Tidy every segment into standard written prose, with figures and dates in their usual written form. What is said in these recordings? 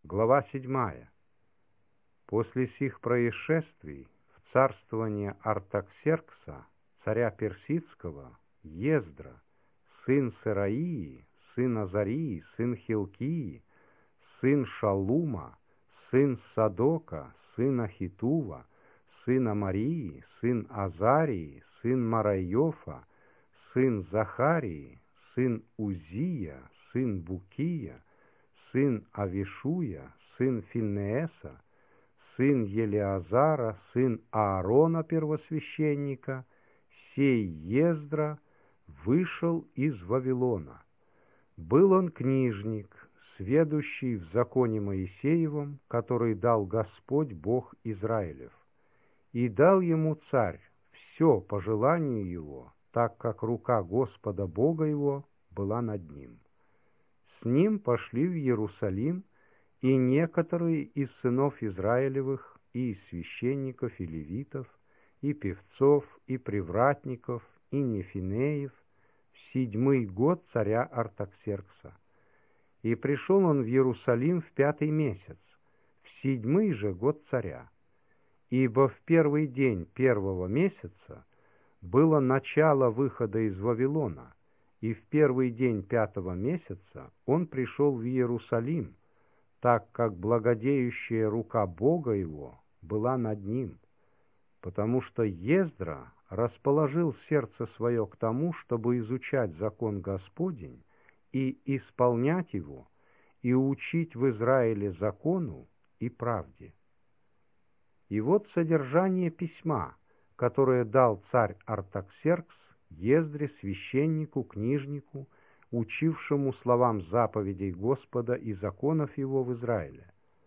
Глава 7. После сих происшествий в царствование Артаксеркса, царя Персидского, Ездра, сын Сeraии, сын Азарии, сын Хилкии, сын Шалума, сын Садока, сын Ахитува, сын Амарии, сын Азарии, сын Марайофа, сын Захарии, сын Узия, сын Букия, сын Авишуя, сын Финееса, сын Елеазара, сын Аарона первосвященника, сей Ездра вышел из Вавилона. Был он книжник, сведущий в законе Моисеевом, который дал Господь Бог Израилев. И дал ему царь все по желанию его, так как рука Господа Бога его была над ним. С ним пошли в Иерусалим и некоторые из сынов Израилевых, и из священников, и левитов, и певцов, и привратников, и нефинеев, в 7-й год царя Артаксеркса. И пришел он в Иерусалим в 5-й месяц, в 7-й же год царя. Ибо в 1-й день 1-го месяца было начало выхода из Вавилона, и в 1-й день 5-го месяца он пришел в Иерусалим, так как благодеющая рука Бога его была над ним, потому что Ездра расположил сердце свое к тому, чтобы изучать закон Господень и исполнять его, и учить в Израиле закону и правде. И вот содержание письма, которое дал царь Артаксеркс Ездре, священнику, книжнику, учившему словам заповедей Господа и законов его в Израиле.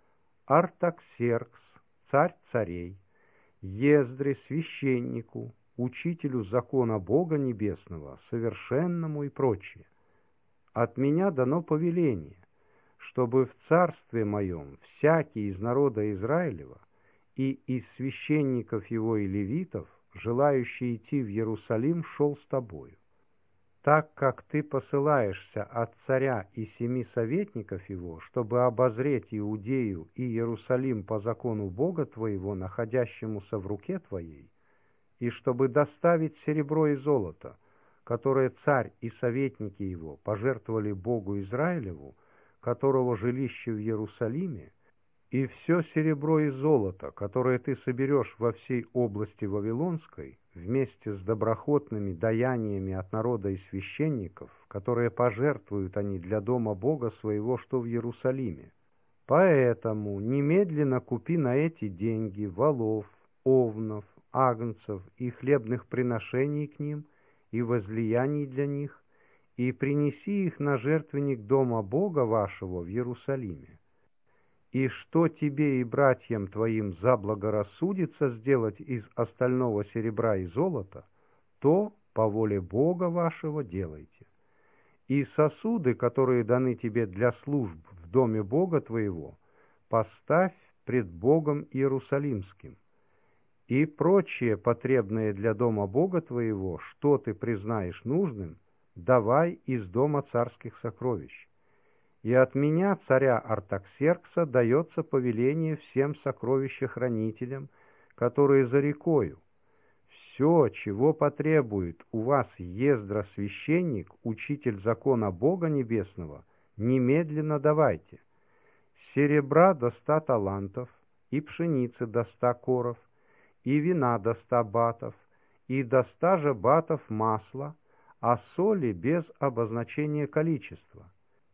Артаксеркс, царь царей, Ездре, священнику, учителю закона Бога Небесного, совершенному и прочее. От меня дано повеление, чтобы в царстве моем всякий из народа Израилева и из священников его и левитов, желающий идти в Иерусалим, шел с тобою. Так как ты посылаешься от царя и 7 советников его, чтобы обозреть Иудею и Иерусалим по закону Бога твоего, находящемуся в руке твоей, и чтобы доставить серебро и золото, которое царь и советники его пожертвовали Богу Израилеву, которого жилище в Иерусалиме, и все серебро и золото, которое ты соберешь во всей области Вавилонской, вместе с доброхотными даяниями от народа и священников, которые пожертвуют они для дома Бога своего, что в Иерусалиме. Поэтому немедленно купи на эти деньги волов, овнов, агнцев и хлебных приношений к ним, и возлияний для них, и принеси их на жертвенник дома Бога вашего в Иерусалиме. И что тебе и братьям твоим заблагорассудится сделать из остального серебра и золота, то по воле Бога вашего делайте. И сосуды, которые даны тебе для служб в доме Бога твоего, поставь пред Богом Иерусалимским. И прочее потребное для дома Бога твоего, что ты признаешь нужным, давай из дома царских сокровищ. И от меня, царя Артаксеркса, дается повеление всем сокровищехранителям, которые за рекою. Все, чего потребует у вас Ездра священник, учитель закона Бога Небесного, немедленно давайте. Серебра до 100 талантов, и пшеницы до 100 коров, и вина до 100 батов, и до 100 же батов масла, а соли без обозначения количества.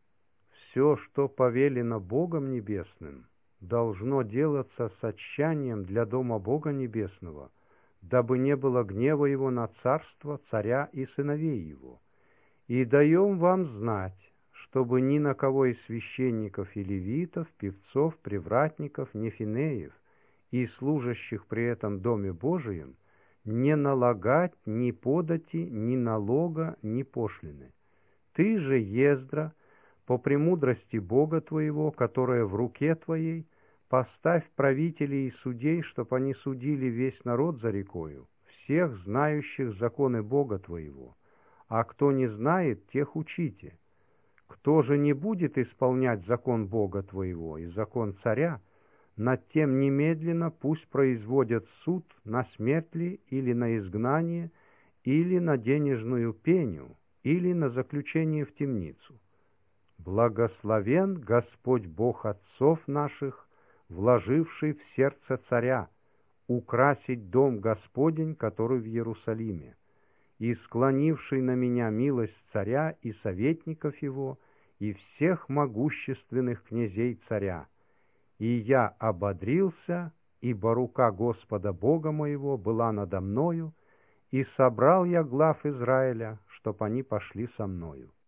Все, что повелено Богом Небесным, должно делаться с отчаянием для дома Бога Небесного, дабы не было гнева его на царство, царя и сыновей его. И даем вам знать, чтобы ни на кого из священников и левитов, певцов, привратников, нефинеев и служащих при этом доме Божием не налагать ни подати, ни налога, ни пошлины. Ты же, Ездра, по премудрости Бога твоего, которая в руке твоей, поставь правителей и судей, чтоб они судили весь народ за рекою, всех знающих законы Бога твоего, а кто не знает, тех учите. Кто же не будет исполнять закон Бога твоего и закон царя, над тем немедленно пусть производят суд на смерть ли, или на изгнание, или на денежную пеню, или на заключение в темницу. Благословен Господь Бог отцов наших, вложивший в сердце царя украсить дом Господень, который в Иерусалиме, и склонивший на меня милость царя и советников его, и всех могущественных князей царя. И я ободрился, ибо рука Господа Бога моего была надо мною, и собрал я глав Израиля, чтоб они пошли со мною.